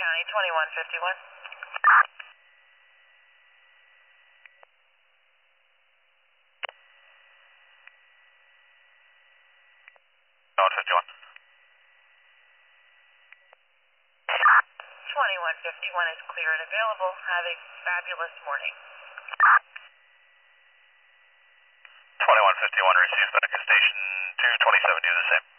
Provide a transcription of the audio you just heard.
County, 2151. No, 51. 2151 is clear and available. Have a fabulous morning. 2151 receives back at station 227. Do the same.